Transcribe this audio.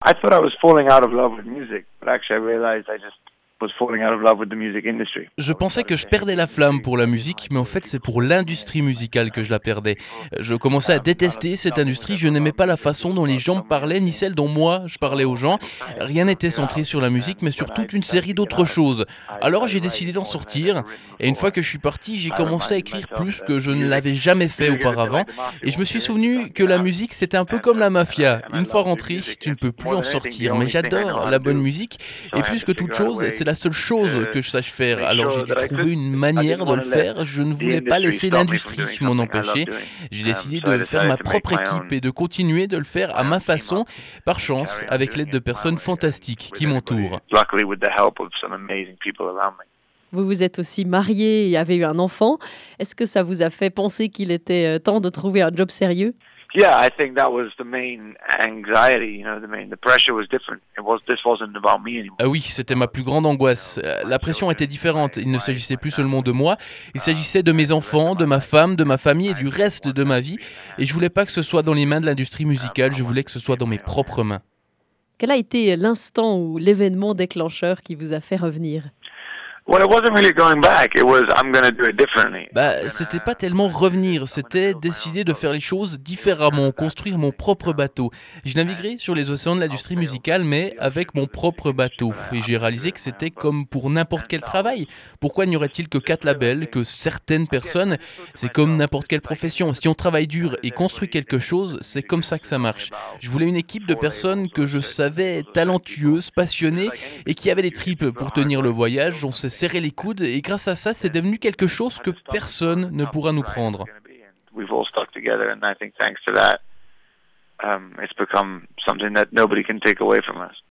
I thought I was falling out of love with music, but actually I realized I just was falling out of love with the music industry. Je pensais que je perdais la flamme pour la musique, mais en fait c'est pour l'industrie musicale que je la perdais. Je commençais à détester cette industrie, je n'aimais pas la façon dont les gens me parlaient, ni celle dont moi je parlais aux gens. Rien n'était centré sur la musique, mais sur toute une série d'autres choses. Alors j'ai décidé d'en sortir, et une fois que je suis parti, j'ai commencé à écrire plus que je ne l'avais jamais fait auparavant. Et je me suis souvenu que la musique c'était un peu comme la mafia. Une fois rentré, tu ne peux plus en sortir. Mais j'adore la bonne musique, et plus que toute chose, c'est la seule chose que je sache faire. Alors j'ai dû trouver une manière de le faire. Je ne voulais pas laisser l'industrie m'en empêcher. J'ai décidé de faire ma propre équipe et de continuer de le faire à ma façon, par chance, avec l'aide de personnes fantastiques qui m'entourent. Vous vous êtes aussi marié et avez eu un enfant. Est-ce que ça vous a fait penser qu'il était temps de trouver un job sérieux? Yeah, I think that was the main anxiety, the pressure was different. This wasn't about me anymore. Ah oui, c'était ma plus grande angoisse. La pression était différente. Il ne s'agissait plus seulement de moi, il s'agissait de mes enfants, de ma femme, de ma famille et du reste de ma vie. Et je voulais pas que ce soit dans les mains de l'industrie musicale, je voulais que ce soit dans mes propres mains. Quel a été l'instant ou l'événement déclencheur qui vous a fait revenir? Well, it wasn't really going back. It was, I'm going to do it differently. C'était pas tellement revenir, c'était décider de faire les choses différemment, construire mon propre bateau. Je naviguerai sur les océans de l'industrie musicale, mais avec mon propre bateau. Et j'ai réalisé que c'était comme pour n'importe quel travail. Pourquoi n'y aurait-il que 4 labels, que certaines personnes? C'est comme n'importe quelle profession. Si on travaille dur et construit quelque chose, c'est comme ça que ça marche. Je voulais une équipe de personnes que je savais talentueuses, passionnées et qui avaient les tripes pour tenir le voyage. On s'est serré les coudes et grâce à ça, c'est devenu quelque chose que personne ne pourra nous prendre. We've all stuck together, and I think thanks to that, it's become something that nobody can take away from us.